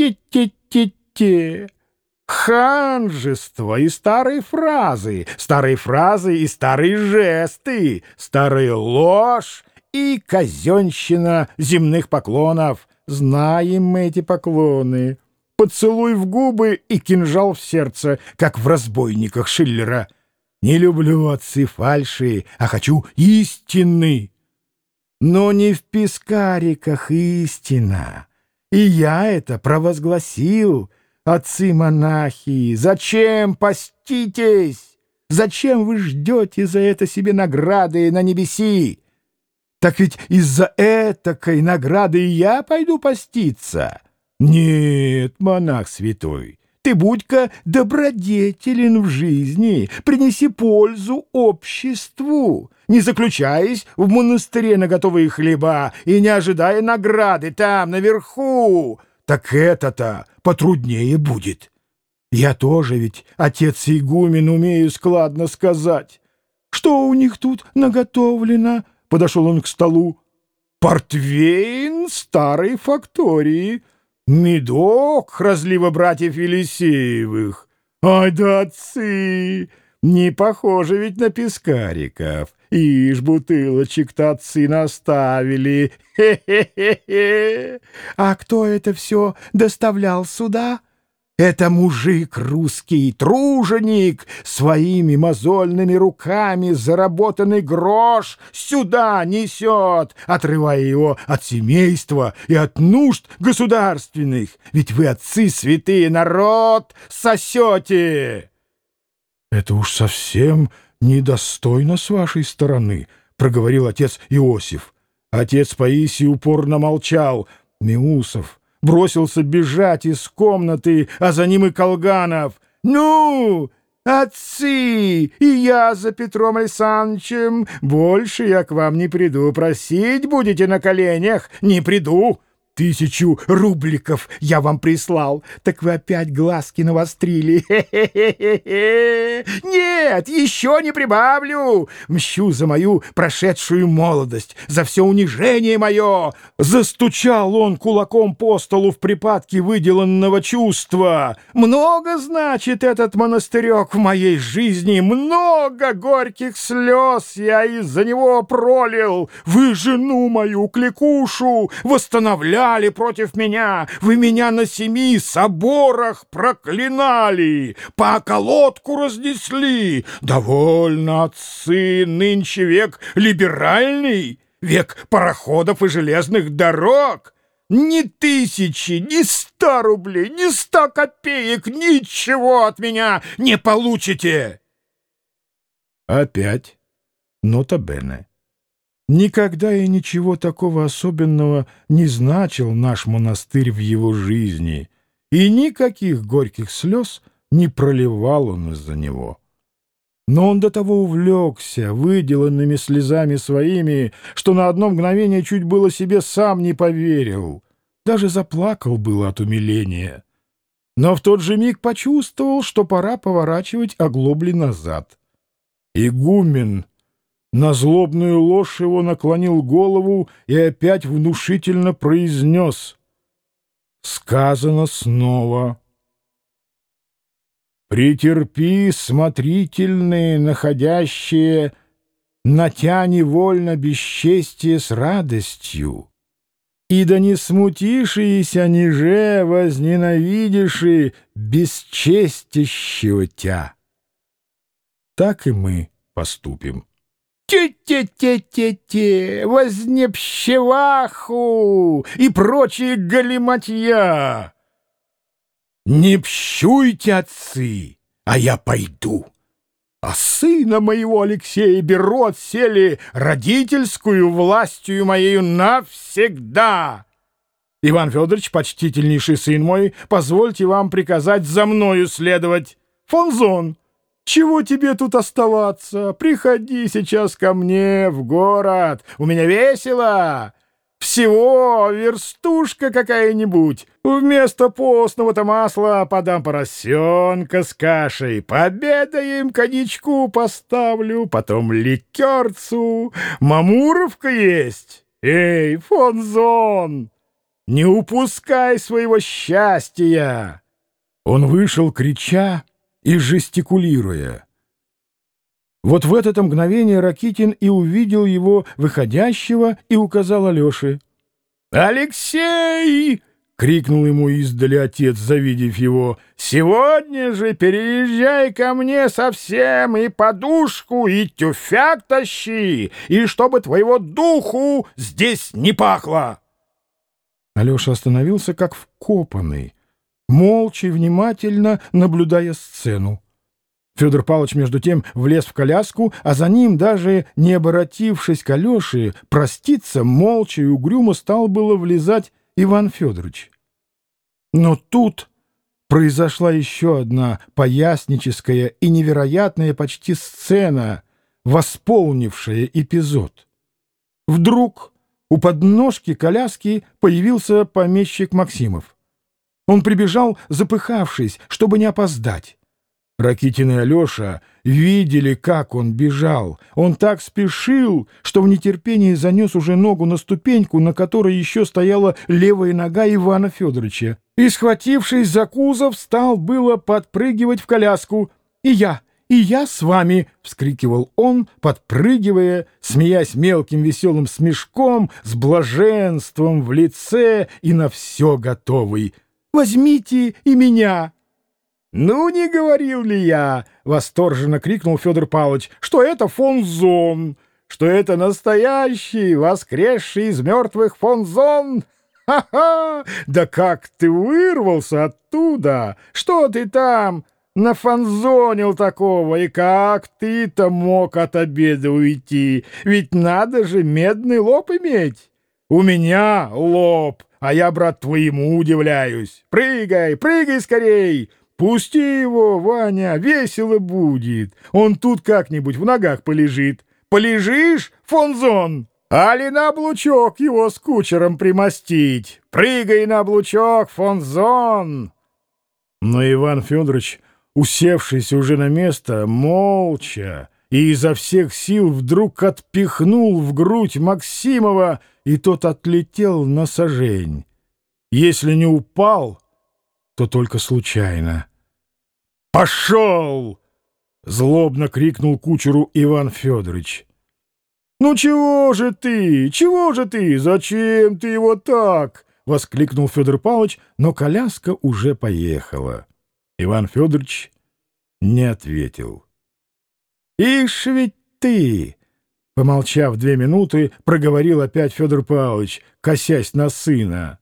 Те-те-те-те. Ханжество и старые фразы и старые жесты, старая ложь и казенщина земных поклонов. Знаем мы эти поклоны. Поцелуй в губы и кинжал в сердце, как в «Разбойниках» Шиллера. Не люблю, отцы, фальши, а хочу истины. Но не в пескариках истина. И я это провозгласил. Отцы-монахи, зачем поститесь? Зачем вы ждете за это себе награды на небеси? Так ведь из-за этакой награды и я пойду поститься. Нет, монах святой, ты будь-ка добродетелен в жизни, принеси пользу обществу, не заключаясь в монастыре на готовые хлеба и не ожидая награды там, наверху. Так это-то потруднее будет. Я тоже ведь, отец игумен, умею складно сказать. Что у них тут наготовлено? Подошел он к столу. Портвейн старой фактории, медок разлива братьев Елисеевых. Ай да отцы! Не похоже ведь на пескариков. Ишь, бутылочек-то отцы наставили. Хе-хе-хе-хе. А кто это все доставлял сюда? Это мужик русский, труженик, своими мозольными руками заработанный грош сюда несет, отрывая его от семейства и от нужд государственных. Ведь вы, отцы святые, народ сосете. Это уж совсем недостойно с вашей стороны, — проговорил отец Иосиф. Отец Паисий упорно молчал. Меусов бросился бежать из комнаты, а за ним и Колганов. «Ну, отцы, и я за Петром Александровичем. Больше я к вам не приду. Просить будете на коленях? Не приду. 1000 рубликов я вам прислал, так вы опять глазки навострили. Хе-хе-хе-хе! Нет, еще не прибавлю. Мщу за мою прошедшую молодость, за все унижение мое. Застучал он кулаком по столу в припадке выделанного чувства. Много значит этот монастырек в моей жизни, много горьких слез я из-за него пролил. Вы жену мою, Кликушу, восстановляли против меня, вы меня на 7 соборах проклинали, по околотку разнесли. Довольно, отцы, нынче век либеральный, век пароходов и железных дорог. Ни 1000, ни 100 рублей, ни 100 копеек, ничего от меня не получите. Опять нота бене. Никогда и ничего такого особенного не значил наш монастырь в его жизни, и никаких горьких слез не проливал он из-за него. Но он до того увлекся выделанными слезами своими, что на одно мгновение чуть было себе сам не поверил, даже заплакал было от умиления. Но в тот же миг почувствовал, что пора поворачивать оглобли назад. Игумен на злобную ложь его наклонил голову и опять внушительно произнес. Сказано снова. «Претерпи, смотрительные, находящие на тя невольно бесчестие с радостью, и да не смутишися ниже возненавидиши бесчестящего тя». Так и мы поступим. Те-те-те-те-те, вознепщеваху и прочие галиматья. Не пщуйте, отцы, а я пойду. А сына моего Алексея беру отселе родительскую властью моею навсегда. Иван Федорович, почтительнейший сын мой, позвольте вам приказать за мною следовать. Фонзон, чего тебе тут оставаться? Приходи сейчас ко мне в город. У меня весело. Всего верстушка какая-нибудь. Вместо постного-то масла подам поросенка с кашей. Пообедаем, коньячку поставлю, потом ликерцу. Мамуровка есть. Эй, Фонзон! Не упускай своего счастья!» Он вышел, крича и жестикулируя. Вот в это мгновение Ракитин и увидел его выходящего и указал Алёше. «Алексей!» — крикнул ему издали отец, завидев его. «Сегодня же переезжай ко мне совсем, и подушку, и тюфяк тащи, и чтобы твоего духу здесь не пахло!» Алеша остановился как вкопанный, молча и внимательно наблюдая сцену. Федор Павлович, между тем, влез в коляску, а за ним, даже не оборотившись к Алёше, проститься молча и угрюмо стал было влезать Иван Федорович. Но тут произошла еще одна поясническая и невероятная почти сцена, восполнившая эпизод. Вдруг у подножки коляски появился помещик Максимов. Он прибежал, запыхавшись, чтобы не опоздать. Ракитин и Алеша видели, как он бежал. Он так спешил, что в нетерпении занес уже ногу на ступеньку, на которой еще стояла левая нога Ивана Федоровича. И, схватившись за кузов, стал было подпрыгивать в коляску. И я с вами!» — вскрикивал он, подпрыгивая, смеясь мелким веселым смешком, с блаженством в лице и на все готовый. «Возьмите и меня!» «Ну, не говорил ли я, — восторженно крикнул Федор Павлович, — что это фон Зон, что это настоящий, воскресший из мертвых фон Зон? Ха-ха! Да как ты вырвался оттуда! Что ты там нафанзонил такого? И как ты-то мог от обеда уйти? Ведь надо же медный лоб иметь! У меня лоб, а я, брат, твоему удивляюсь. Прыгай, прыгай скорей! Пусти его, Ваня, весело будет. Он тут как-нибудь в ногах полежит. Полежишь, фон Зон? Али на облучок его с кучером примостить? Прыгай на облучок, фон Зон!» Но Иван Федорович, усевшийся уже на место, молча и изо всех сил вдруг отпихнул в грудь Максимова, и тот отлетел на сажень. Если не упал, то только случайно. «Пошел!» — злобно крикнул кучеру Иван Федорович. «Ну чего же ты? Чего же ты? Зачем ты его так?» — воскликнул Федор Павлович, но коляска уже поехала. Иван Федорович не ответил. «Ишь ведь ты!» — помолчав 2 минуты, проговорил опять Федор Павлович, косясь на сына.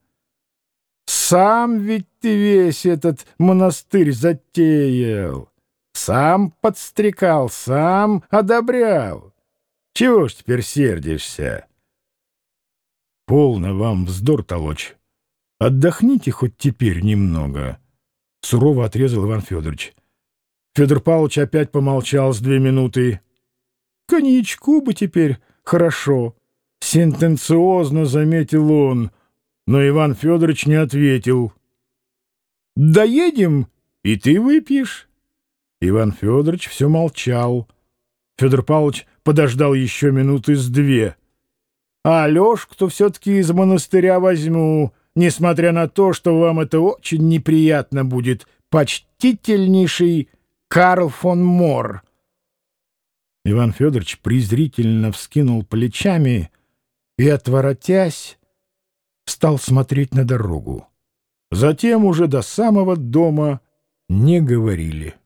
«Сам ведь ты весь этот монастырь затеял, сам подстрекал, сам одобрял. Чего ж теперь сердишься?» «Полно вам вздор толочь. Отдохните хоть теперь немного», — сурово отрезал Иван Федорович. Федор Павлович опять помолчал с 2 минуты. «Коньячку бы теперь хорошо», — сентенциозно заметил он. Но Иван Федорович не ответил. «Доедем, и ты выпьешь». Иван Федорович все молчал. Федор Павлович подождал еще минуты с 2. «А Алешку-то все-таки из монастыря возьму, несмотря на то, что вам это очень неприятно будет, почтительнейший Карл фон Мор». Иван Федорович презрительно вскинул плечами и, отворотясь, стал смотреть на дорогу. Затем уже до самого дома не говорили.